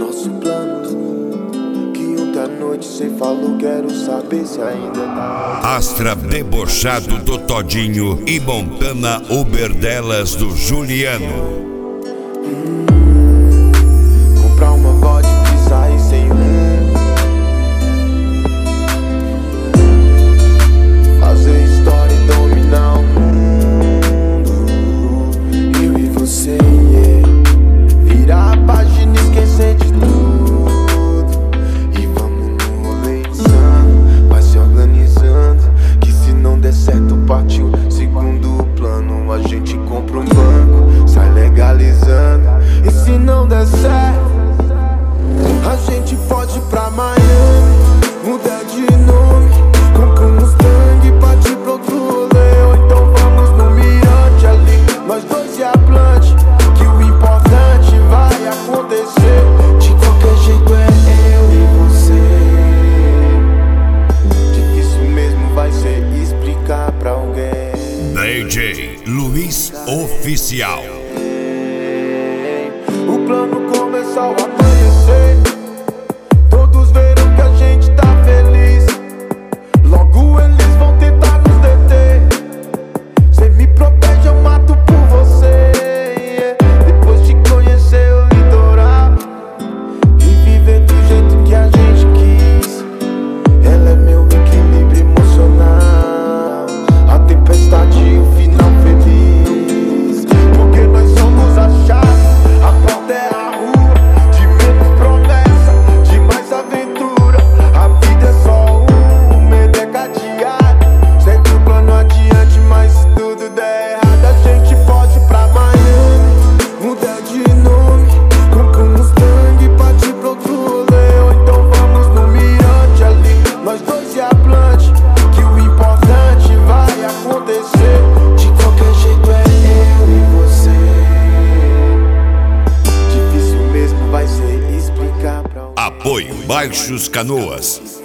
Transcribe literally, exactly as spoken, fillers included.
nosso plano, que ontem à noite cê falou, quero saber se ainda tá. Astra debochado do Todinho e Montana Uberdelas do Juliano. Hum, comprar uma vodka e sair sem rumo, fazer história e dominar o mundo. Eu e você, yeah. Virar a página e esquecer de tudo. E vamos no rolê insano, vai se organizando, que se não der certo partiu segundo plano. A gente compra um banco, sai legalizando. E se não der certo, a gente pode ir pra Miami, mudar de nome, compra um Mustang e partir pro outro rolê. Ou então vamos no mirante ali, nós dois e a Plant, que o importante vai acontecer. De qualquer jeito é eu e você. Difícil mesmo vai ser explicar pra alguém. D J Luiz Oficial. O plano começou a amanhecer, todos viram que a gente tá feliz. Logo eles vão tentar nos deter. Cê me protege, eu mato por você, yeah. Depois de conhecer o litoral e viver do jeito que a gente quis, ela é meu equilíbrio emocional, a tempestade e o final feliz. Porque nós somos a chave, a porta é a rua, de menos promessa, de mais aventura. A vida é só um, o medo é cadeado. Sempre o plano adiante, mas se tudo der errado, a gente pode ir pra Miami, mudar de nome, compra um Mustang e partir pro outro rolê. Ou então vamos no mirante ali, nós dois e a Plant, que o importante vai acontecer. De qualquer jeito é eu e você. Difícil mesmo vai ser explicar pra alguém. Apoio Baixos Canoas.